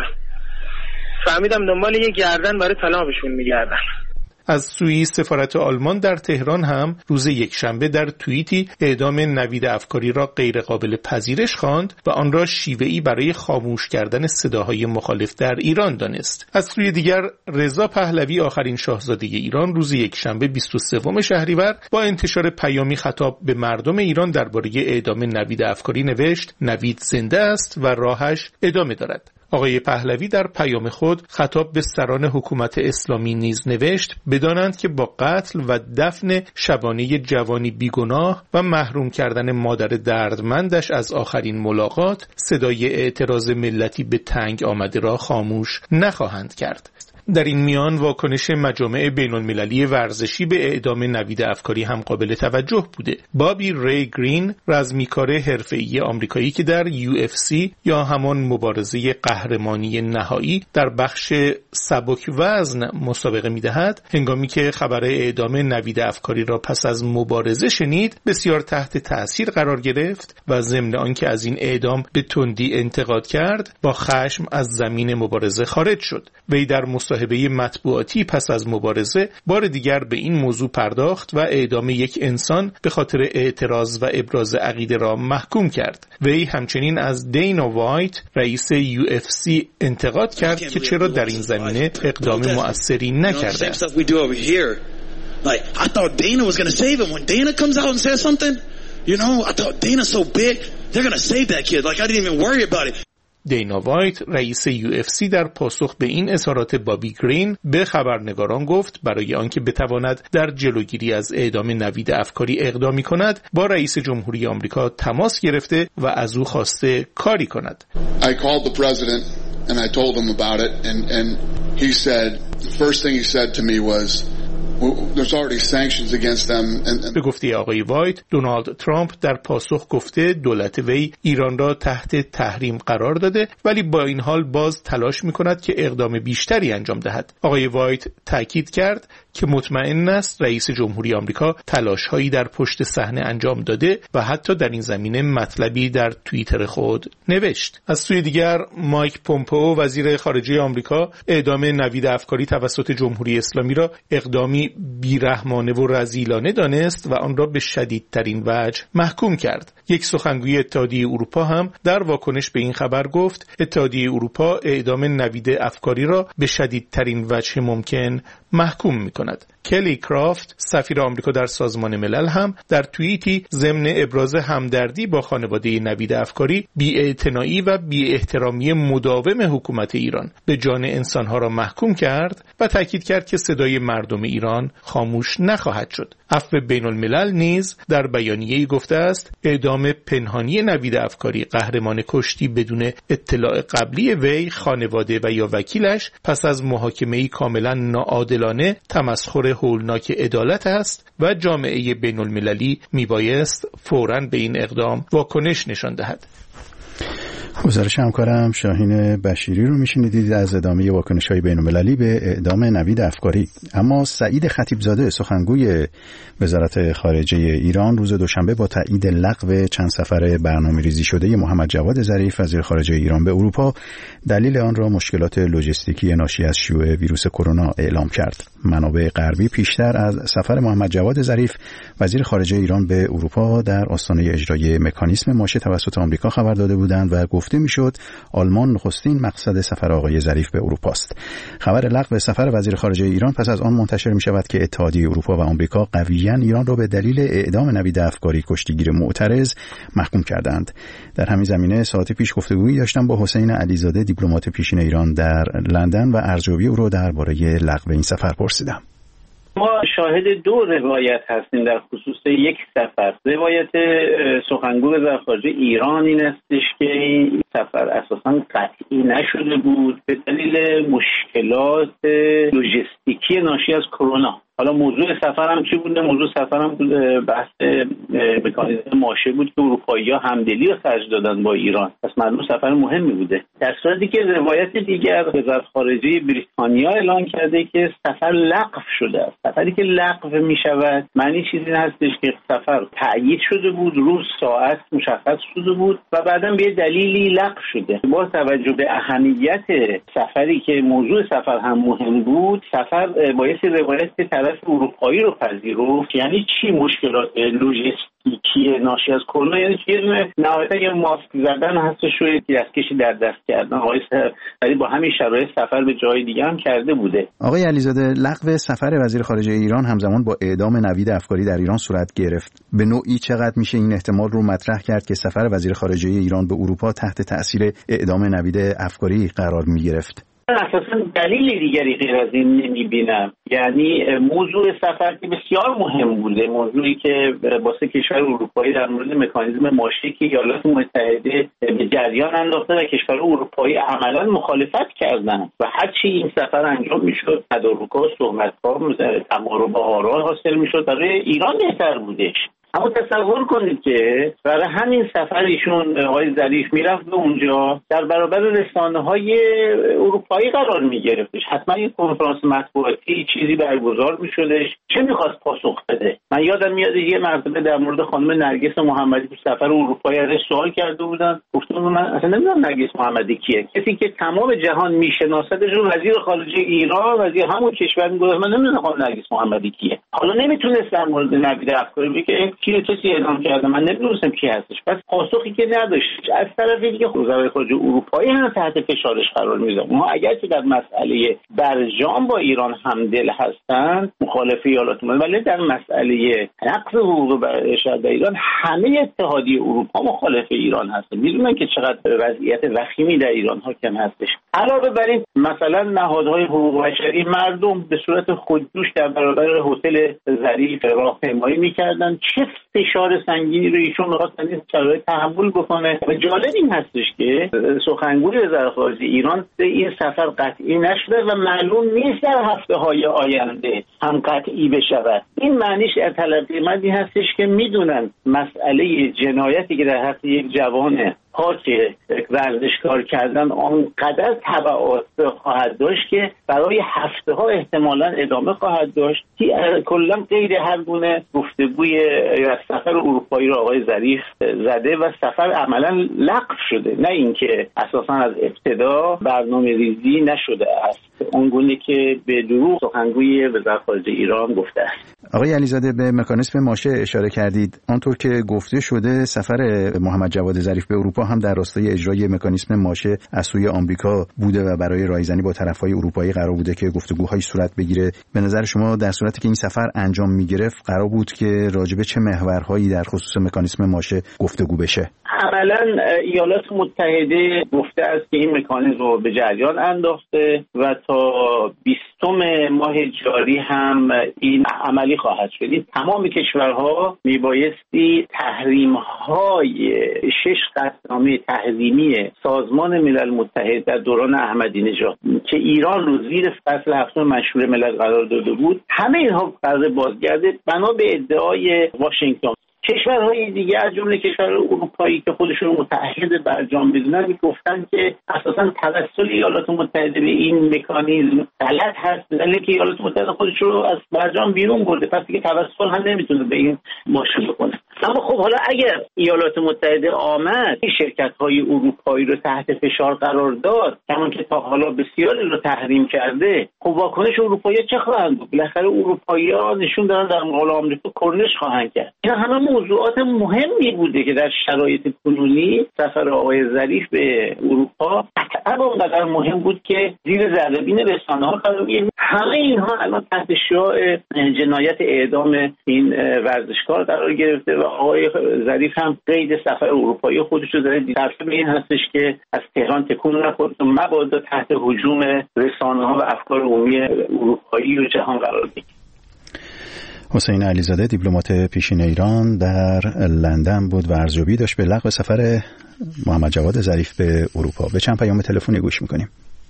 فهمیدم دنبال یه گردن برای طلاقشون میگردن. از سوی سفارت آلمان در تهران هم روز یکشنبه در توییتی اعدام نوید افکاری را غیر قابل پذیرش خواند و آن را شیوه‌ای برای خاموش کردن صداهای مخالف در ایران دانست. از سوی دیگر رضا پهلوی آخرین شاهزاده ایران روز یکشنبه 23 شهریور با انتشار پیامی خطاب به مردم ایران درباره اعدام نوید افکاری نوشت: نوید زنده است و راهش ادامه دارد. آقای پهلوی در پیام خود خطاب به سران حکومت اسلامی نیز نوشت بدانند که با قتل و دفن شبانه جوانی بیگناه و محروم کردن مادر دردمندش از آخرین ملاقات، صدای اعتراض ملتی به تنگ آمده را خاموش نخواهند کرد. در این میان واکنش مجامع بین‌المللی ورزشی به اعدام نوید افکاری هم قابل توجه بوده. بابی ری گرین، رزمیکار حرفه‌ای آمریکایی که در UFC یا همان مبارزه قهرمانی نهایی در بخش سبک وزن مسابقه می‌دهد، هنگامی که خبر اعدام نوید افکاری را پس از مبارزه شنید، بسیار تحت تأثیر قرار گرفت و ضمن آنکه از این اعدام به تندی انتقاد کرد، با خشم از زمین مبارزه خارج شد. وی در مصاحبه مطبوعاتی پس از مبارزه بار دیگر به این موضوع پرداخت و اعدام یک انسان به خاطر اعتراض و ابراز عقیده را محکوم کرد. وی همچنین از دینا وایت، رئیس UFC، انتقاد کرد که چرا در این زمینه اقدام مؤثری نکرده است. دینا وایت، رئیس UFC، در پاسخ به این اظهارات بابی گرین به خبرنگاران گفت برای آنکه بتواند در جلوگیری از اعدام نوید افکاری اقدامی کند، با رئیس جمهوری آمریکا تماس گرفته و از او خواسته کاری کند. I called the president and I told him about it and he said the first thing he said to me was there's already sanctions against them. به گفته آقای وایت، دونالد ترامپ در پاسخ گفته دولت وی ایران را تحت تحریم قرار داده ولی با این حال باز تلاش می‌کند که اقدام بیشتری انجام دهد. آقای وایت تاکید کرد که مطمئن است رئیس جمهوری آمریکا تلاش‌هایی در پشت صحنه انجام داده و حتی در این زمینه مطلبی در توییتر خود نوشت. از سوی دیگر مایک پومپئو، وزیر خارجه آمریکا، اعدام نوید افکاری توسط جمهوری اسلامی را اقدامی بیرحمانه و رذیلانه دانست و آن را به شدیدترین وجه محکوم کرد. یک سخنگوی اتحادیه اروپا هم در واکنش به این خبر گفت اتحادیه اروپا اعدام نوید افکاری را به شدیدترین وجه ممکن محکوم می‌کند. کلی کرافت سفیر آمریکا در سازمان ملل هم در توییتی ضمن ابراز همدردی با خانواده نوید افکاری بی‌اعتنایی و بی‌احترامی مداوم حکومت ایران به جان انسانها را محکوم کرد و تاکید کرد که صدای مردم ایران خاموش نخواهد شد. عفو بین الملل نیز در بیانیه‌ای گفته است اعدام پنهانی نوید افکاری قهرمان کشتی بدون اطلاع قبلی وی، خانواده و یا وکیلش پس از محاکمه‌ای کاملا ناعادلانه تمسخر هولناک عدالت است و جامعه بین المللی میبایست فوراً به این اقدام واکنش نشان دهد. گزارش همکارم شاهین بشیری رو میشنیدید از ادامه واکنش‌های بین‌المللی به اعدام نوید افکاری. اما سعید خطیبزاده سخنگوی وزارت خارجه ایران روز دوشنبه با تایید لغو چند سفر برنامه‌ریزی شده محمد جواد ظریف وزیر خارجه ایران به اروپا دلیل آن را مشکلات لوجستیکی ناشی از شیوع ویروس کرونا اعلام کرد. منابع غربی پیشتر از سفر محمد جواد ظریف وزیر خارجه ایران به اروپا در آستانه اجرای مکانیزم ماشه توسط آمریکا خبر داده بودند و گفته میشد آلمان نخستین مقصد سفر آقای ظریف به اروپا است. خبر لغو سفر وزیر خارجه ایران پس از آن منتشر می شود که اتحادیه اروپا و آمریکا قویاً ایران را به دلیل اعدام نوید افکاری کشتیگیر معترض محکوم کردند. در همین زمینه ساعتی پیش گفتگویی داشتم با حسین علیزاده دیپلمات پیشین ایران در لندن و ارزیابی او را درباره لغو این سفر پرسیدم. ما شاهد دو روایت هستیم در خصوص یک سفر. روایت سخنگوی وزارت خارجه ایران این استش که این سفر اساساً قطعی نشده بود به دلیل مشکلات لوجستیکی ناشی از کرونا. حالا موضوع سفرم چی بوده؟ موضوع سفرم بحث مکانیزم ماشه بود که اروپایی‌ها همدلی رو خرج دادن با ایران. پس معلوم سفر مهمی بوده. در صورتی که روایت دیگر وزارت خارجه بریتانیا اعلام کرده که سفر لغو شده است. سفری که لغو می‌شود معنی چیزی هستش که سفر تأیید شده بود، روز ساعت مشخص شده بود و بعداً به دلیلی لغو شده. با توجه به اهمیت سفری که موضوع سفر هم مهم بود، سفر باعث روایت اروپایی رو پذیرفت. یعنی چی مشکلات لوجستیکی ناشی از کرونا؟ یعنی چی؟ نهایتا یه ماسک زدن هستش و دستکشی در دست کردن. آقای سفری با همین شرایط سفر به جای دیگه هم کرده بوده. آقای علیزاده، لغو سفر وزیر خارجه ایران همزمان با اعدام نوید افکاری در ایران صورت گرفت. به نوعی چقدر میشه این احتمال رو مطرح کرد که سفر وزیر خارجه ایران به اروپا تحت تأثیر اعدام نوید افکاری قرار میگرفت؟ اساساً دلیل دیگری غیر از این نمیبینم. یعنی موضوع سفر که بسیار مهم بوده، موضوعی که واسه کشور اروپایی در مورد مکانیزم ماشه که ایالات متحده به جریان انداخته و کشور اروپایی عملاً مخالفت کردن و هرچی این سفر انجام میشد تدارک‌ها، صحبت‌ها، تقارب آرا حاصل میشد برای ایران بهتر بودش. اما تصور کنید که برای همین سفر ایشون آقای ظریف میرفت به اونجا در برابر رسانه‌های اروپایی قرار میگرفتش. حتما یک کنفرانس مطبوعاتی چیزی برگزار میشدش. چه میخواست پاسخ بده؟ من یادم میاد یه مرتبه در مورد خانم نرگس محمدی تو سفر اروپایی ازش سوال کرده بودن. گفتم من اصلا نمیدونم نرگس محمدی کیه. کسی که تمام جهان میشناسدش رو وزیر خارجه ایران، وزیر همون کشور میگه من نمیدونم خانم نرگس محمدی کیه. حالا نمیتونست در مورد نوید افکاری بگه کی کسی اعدام کرده، من نمیدونستم کی هستش. پس پاسخی که نداشت. از طرف دیگه وزارت خارجه اروپایی هم تحت فشارش قرار می‌گیره. ما اگر که در مسئله برجام با ایران همدل هستند، مخالف ایالات متحده، ولی در مسئله نقض حقوق بشر در ایران همه اتحادیه اروپا مخالف ایران هستند. میدونن که چقدر وضعیت وخیمی در ایران حاکم هستش. علاوه بر این مثلا نهادهای حقوق بشری مردم به صورت خودجوش در برابر هتل ظریف راهپیمایی می‌کردن. چه فشار سنگینی رو ایشون می‌خواست این شرایط تحمل بکنه. و جالب این هستش که سخنگوی وزارت خارجه ایران این سفر قطعی نشده و معلوم نیست در هفته‌های آینده هم قطعی بشود. این معنیش تلقی مندی هستش که میدونن مسئله جنایتی که در حق یک جوان که ورزشکار کردن آنقدر تبعات خواهد داشت که برای هفته ها احتمالاً ادامه خواهد داشت که کلا غیر هر گونه گفتگوی سفر اروپایی رو آقای ظریف زده و سفر عملاً لغو شده، نه اینکه اساساً از ابتدا برنامه‌ریزی نشده است اونگونه که به دروغ سخنگوی وزارت خارجه ایران گفته است. آقای علیزاده، به مکانیسم ماشه اشاره کردید. آنطور که گفته شده سفر محمد جواد ظریف به اروپا هم در راستای اجرای مکانیسم ماشه از سوی آمریکا بوده و برای رایزنی با طرفهای اروپایی قرار بوده که گفتگوهای صورت بگیره. به نظر شما در صورتی که این سفر انجام میگرفت قرار بود که راجب چه محورهایی در خصوص مکانیسم ماشه گفتگو بشه؟ عملاً ایالات متحده گفته است که این مکانیزم رو به جریان انداخته و تا 20 ماه جاری هم این عملی خواهد شد. این تمام کشورها میبایستی تحریم‌های 6 قطعنامه تحریمی سازمان ملل متحد در دوران احمدی نژاد که ایران رو زیر فصل 7 مشروع ملل قرار داده بود، همه اینها قرار بازگرده بنا به ادعای واشنگتن. کشورهای دیگه از جمله کشورهای اروپایی که خودشون متحد برجام میدونن گفتن که اساساً توسل ایالات متحده به این مکانیزم غلط هست، دلیل که ایالات متحده خودش رو از برجام بیرون برده، پس دیگه توسل هم نمیتونه به این ماشین بکنه. اما خب حالا اگر ایالات متحده آمد این شرکت‌های اروپایی رو تحت فشار قرار داد، همون که تا حالا بسیاری رو تحریم کرده، خب واکنش اروپایی‌ها چه خواهند بود؟ بالاخره اروپایی‌ها نشون دادن در مقابل آمریکا کرنش خواهند کرد. اینا همه موضوعات مهمی بوده که در شرایط کنونی سفر آقای ظریف به اروپا قطعاً اونقدر مهم بود که زیر ذره‌بین رسانه‌ها قرار بگیره. همه اینها الان تحت شعاع جنایت اعدام این ورزشکار قرار گرفته و آقای ظریف هم قید سفر اروپایی خودش رو داره. طرف به این هستش که از تهران تکون نخورد و مبادا تحت هجوم رسانه‌ها و افکار عمومی اروپایی و جهان قرار بگیره. حسین علیزاده، دیپلمات پیشین ایران در لندن بود و ارزیابی داشت به لغو سفر محمد جواد ظریف به اروپا. به چند پیام تلفنی گوش میکنیم.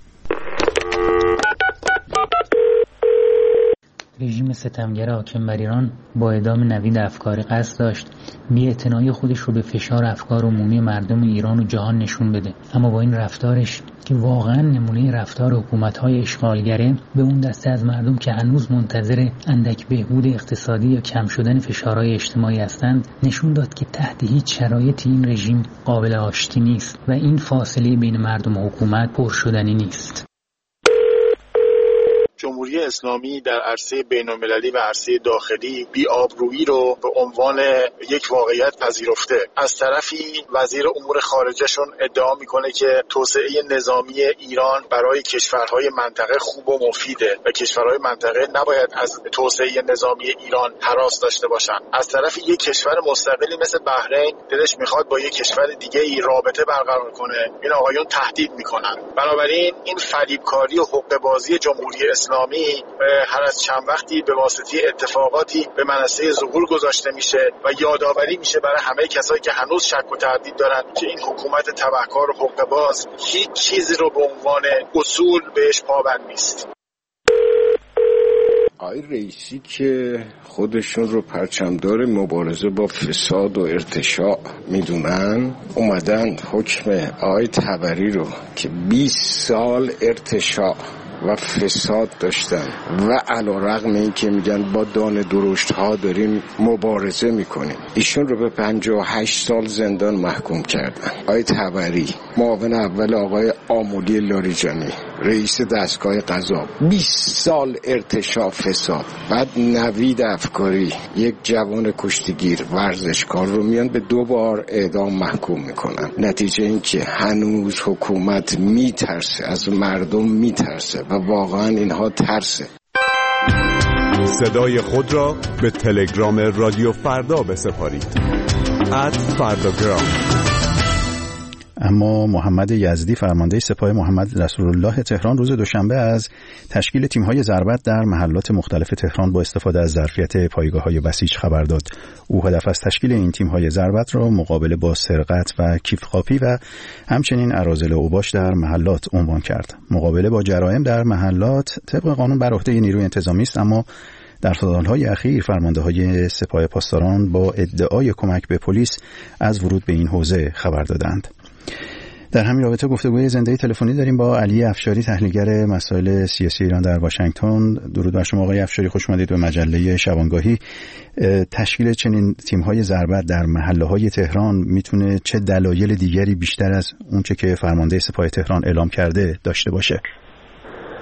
رژیم ستمگر حاکم بر ایران با اعدام نوید افکاری قصد داشت بی‌اعتنایی خودش رو به فشار افکار عمومی مردم ایران و جهان نشون بده، اما با این رفتارش که واقعا نمونه رفتار حکومت‌های اشغالگره به اون دسته از مردم که هنوز منتظر اندک بهبود اقتصادی یا کم شدن فشارهای اجتماعی هستند نشون داد که تحت هیچ شرایطی این رژیم قابل آشتی نیست و این فاصله بین مردم و حکومت پرشدنی نیست. جمهوری اسلامی در عرصه بین‌المللی و عرصه داخلی بی‌آبرویی رو به عنوان یک واقعیت پذیرفته. از طرفی وزیر امور خارجه‌شون ادعا میکنه که توسعه نظامی ایران برای کشورهای منطقه خوب و مفیده و کشورهای منطقه نباید از توسعه نظامی ایران هراس داشته باشن. از طرفی یک کشور مستقلی مثل بحرین دلش میخواد با یک کشور دیگه ای رابطه برقرار کنه. این آقایون تهدید میکنن. بنابراین این فریبکاری و حقه‌بازی جمهوری اسلامی هر از چند وقتی به واسطه اتفاقاتی به منصه ظهور گذاشته میشه و یادآوری میشه برای همه کسایی که هنوز شک و تردید دارن که این حکومت تبهکار و حقه‌باز هیچ چیزی رو به عنوان اصول بهش پابند نیست. آقای رئیسی که خودشون رو پرچمدار مبارزه با فساد و ارتشاء میدونن اومدن حکم آقای طبری رو که 20 سال ارتشاء و فساد داشتن و علیرغم این که میگن با دانه درشت ها داریم مبارزه میکنیم، ایشون رو به 58 سال زندان محکوم کردن. آقای طبری معاون اول آقای آمولی لاریجانی رئیس دستگاه قضا 20 سال ارتشاء فساد. بعد نوید افکاری یک جوان کشتیگیر ورزشکار رو میان به 2 بار اعدام محکوم میکنن. نتیجه این که هنوز حکومت میترسه، از مردم میترسه و واقعا اینها ترسه. صدای خود را به تلگرام رادیو فردا بسپارید @فرداگرام. اما محمد یزدی فرمانده سپاه محمد رسول الله تهران روز دوشنبه از تشکیل تیم‌های ضربت در محلات مختلف تهران با استفاده از ظرفیت پایگاه‌های بسیج خبر داد. او هدف از تشکیل این تیم‌های ضربت را مقابله با سرقت و کیف‌خوابی و همچنین اراذل اوباش در محلات عنوان کرد. مقابله با جرایم در محلات طبق قانون بر عهده نیروی انتظامی است، اما در سالهای اخیر فرمانده‌های سپاه پاسداران با ادعای کمک به پلیس از ورود به این حوزه خبر دادند. در همین رابطه گفتگوی زنده تلفنی داریم با علی افشاری، تحلیلگر مسائل سیاسی ایران در واشنگتن. درود بر شما آقای افشاری، خوش اومدید به مجله شبانگاهی. تشکیل چنین تیم‌های ضربت در محله‌های تهران میتونه چه دلایل دیگری بیشتر از اونچه که فرمانده سپاه تهران اعلام کرده داشته باشه؟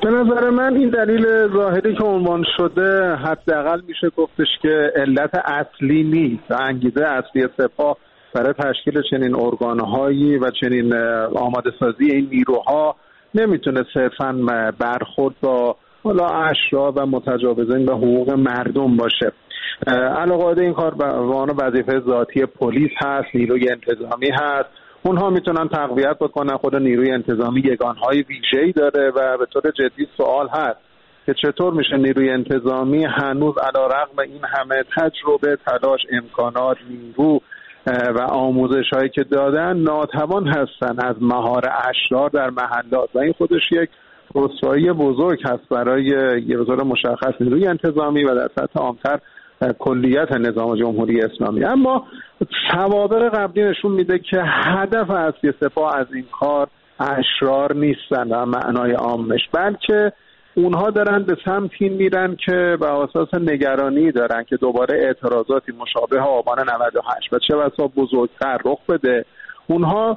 به نظر من این دلیل ظاهری که عنوان شده حداقل میشه گفتش که علت اصلی نیست. انگیزه اصلی سپاه برای تشکیل چنین ارگانهایی و چنین آماده سازی این نیروها نمیتونه صرفاً برخورد با حالا اشرار و متجاوزین به حقوق مردم باشه. علاوه این کار به عنوان وظیفه ذاتی پلیس هست، نیروی انتظامی هست. اونها میتونن تقویت بکنن. خود نیروی انتظامی یگانهای ویژه‌ای داره و به طور جدی سوال هست که چطور میشه نیروی انتظامی هنوز علیرغم این همه تجربه، تلاش، امکانات، نیرو و آموزش‌هایی که دادن ناتوان هستن از مهار اشرار در محلات و این خودش یک رسوایی بزرگ هست برای یه بزرگ مشخص نیروی انتظامی و در سطح عامتر کلیت نظام جمهوری اسلامی. اما سوابق قبلی نشون میده که هدف اصلی سپاه از این کار اشرار نیستن و معنای عامش، بلکه اونها دارن به سمتی میرن که به اساس نگرانی دارن که دوباره اعتراضاتی مشابه آبان 98 و چه بسا بزرگتر رخ بده. اونها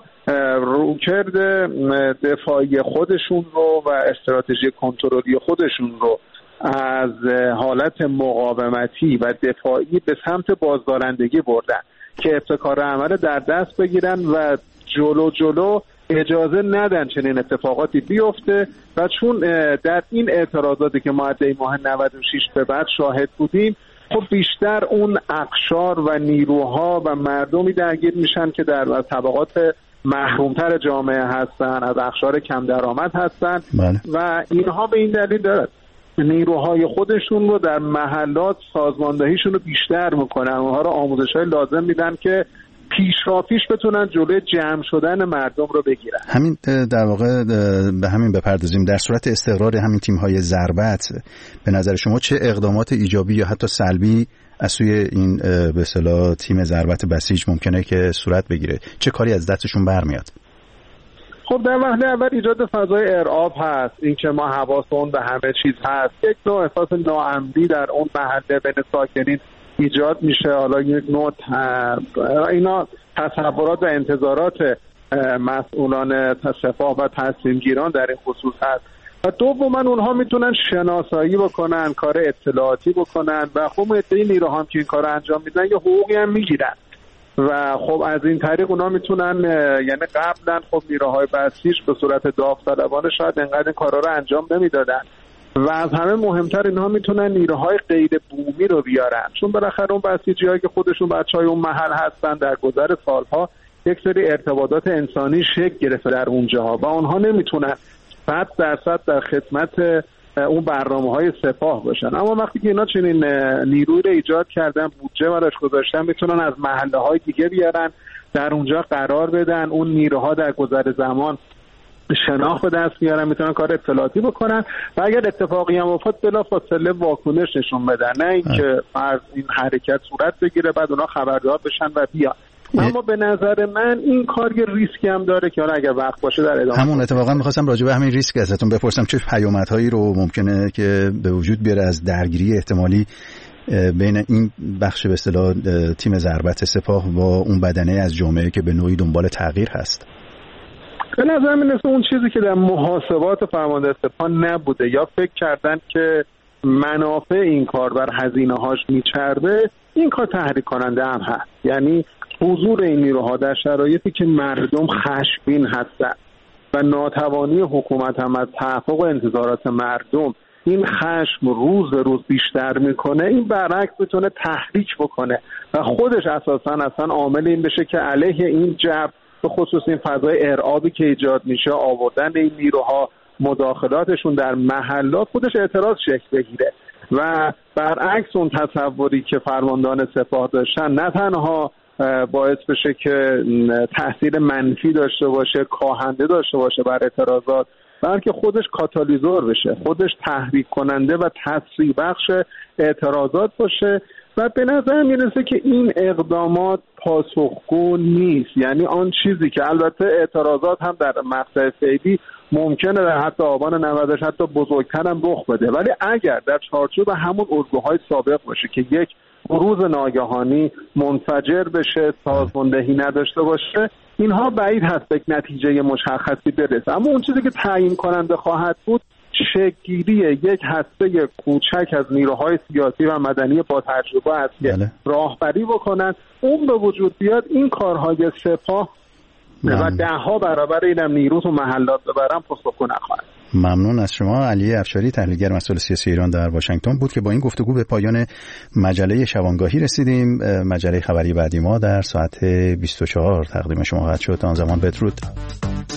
روکرد دفاعی خودشون رو و استراتژی کنترلی خودشون رو از حالت مقاومتی و دفاعی به سمت بازدارندگی بردن که ابتکار عمل در دست بگیرن و جلو اجازه ندن چنین اتفاقاتی بیفته. و چون در این اعتراضاتی که ما از ماه 96 به بعد شاهد بودیم، خب بیشتر اون اقشار و نیروها و مردمی درگیر میشن که در طبقات محرومتر جامعه هستن، از اقشار کم درآمد هستن و اینها به این دلیل دارد نیروهای خودشون رو در محلات سازماندهیشون رو بیشتر میکنن، اونها رو آموزش‌های لازم میدن که پیش بتونن جلوی جمع شدن مردم رو بگیرن. همین در واقع به همین بپردازیم. در صورت استقرار همین تیم‌های ضربت به نظر شما چه اقدامات ایجابی یا حتی سلبی از سوی این به اصطلاح تیم ضربت بسیج ممکنه که صورت بگیره؟ چه کاری از دستشون برمیاد؟ خب در وهله اول ایجاد فضای ارعاب هست، اینکه ما حواسمون به همه چیز هست، یک نوع احساس ناامنی در اون محله بین ساکنین ایجاد میشه. حالا یک نوع اینا تصورات و انتظارات مسئولان سپاه و تصمیم گیران در این خصوص هست. و دوما اونها میتونن شناسایی بکنن، کار اطلاعاتی بکنن و خب عده‌ای نیروها هم که این کار انجام میدن یه حقوقی هم میگیرن و خب از این طریق اونها میتونن، یعنی قبلا خب نیروهای بسیج به صورت داوطلبانه شاید انقدر این کارا رو انجام نمیدادن و از همه مهمتر اینها میتونن نیروهای غیر بومی رو بیارن، چون بالاخره اون بسیجی‌هایی که خودشون بچهای اون محل هستن در گذر سالها یک سری ارتباطات انسانی شکل گرفته در اونجاها و اونها نمیتونن 100% در خدمت اون برنامه‌های سپاه باشن. اما وقتی که اینا چنین نیروی رو ایجاد کردن، بودجه براش گذاشتن، میتونن از محله‌های دیگه بیارن، در اونجا قرار بدن، اون نیروها در گذر زمان شناخت به دست میارن، میتونن کار اطلاعاتی بکنن و اگر اتفاقی هم افتاد بلافاصله واکنش نشون بدن، نه اینکه فرض این حرکت صورت بگیره بعد اونا خبردار بشن و بیان. اما به نظر من این کار یه ریسکی هم داره که حالا اگر وقت باشه در ادامه همون اتفاقا می‌خواستم راجع به همین ریسک ازتون بپرسم، چه پیامدهایی رو ممکنه که به وجود بیاره از درگیری احتمالی بین این بخش به اصطلاح تیم ضربت سپاه و اون بدنه از جامعه که به نوعی دنبال تغییر هست؟ به نظر من اون چیزی که در محاسبات فرمانده سپاه نبوده یا فکر کردن که منافع این کار بر هزینه‌هاش میچربه، این کار تحریک کننده هم هست. یعنی حضور این نیروها در شرایطی که مردم خشمگین هستند و ناتوانی حکومت هم از تحقق انتظارات مردم این خشم روز به روز بیشتر میکنه، این برعکس میتونه تحریک بکنه و خودش اساساً عامل این بشه که علیه این جبر، به خصوص این فضای ارعابی که ایجاد میشه، آوردن این نیروها، مداخلاتشون در محلات، خودش اعتراض شکل بگیره و برعکس اون تصوری که فرماندهان سپاه داشتن نه تنها باعث بشه که تاثیر منفی داشته باشه، کاهنده داشته باشه بر اعتراضات، بلکه خودش کاتالیزور بشه، خودش تحریک کننده و تسریع بخش اعتراضات باشه و به نظر میرسه که این اقدامات پاسخگو نیست. یعنی آن چیزی که البته اعتراضات هم در مقطع فعلی ممکنه در حتی آبان 98 حتی بزرگتر هم رخ بده، ولی اگر در چارچوب همون الگوهای سابق باشه که یک بروز ناگهانی منفجر بشه، سازماندهی نداشته باشه، اینها بعید هست به نتیجه مشخصی برسه. اما اون چیزی که تعیین کننده خواهد بود شکل‌گیری یک هسته کوچک از نیروهای سیاسی و مدنی با تجربه است که راهبری بکنن. اون به وجود بیاد، این کارهای سپاه و 10 برابر اینم نیرو تو محلات ببرن پاسخگو نخواهد. ممنون از شما. علی افشاری، تحلیلگر مسائل سیاسی ایران در واشنگتن بود که با این گفتگو به پایان مجله شبانگاهی رسیدیم. مجله خبری بعدی ما در ساعت 24 تقدیم شما خواهد شد. تا آن زمان بدرود.